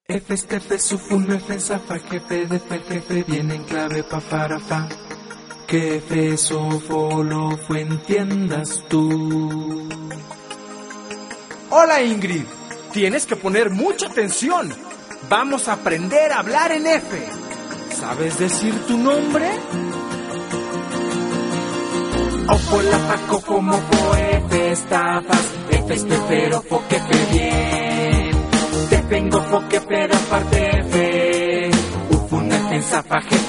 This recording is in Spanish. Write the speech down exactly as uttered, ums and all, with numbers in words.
F, estefe, sufun, F, zafa, jefe, defe, jefe, viene en clave pa, para, fa. Que F, sofo, lo, fue, entiendas tú. Hola Ingrid, tienes que poner mucha atención. Vamos a aprender a hablar en F. ¿Sabes decir tu nombre? Ofo, la, fa, cofo, mofo, F, estafas, F, estefero, fo, que fe, bien. Te vengo, fo, que fe, aparte, F. Ufun, F, zafa, jefe,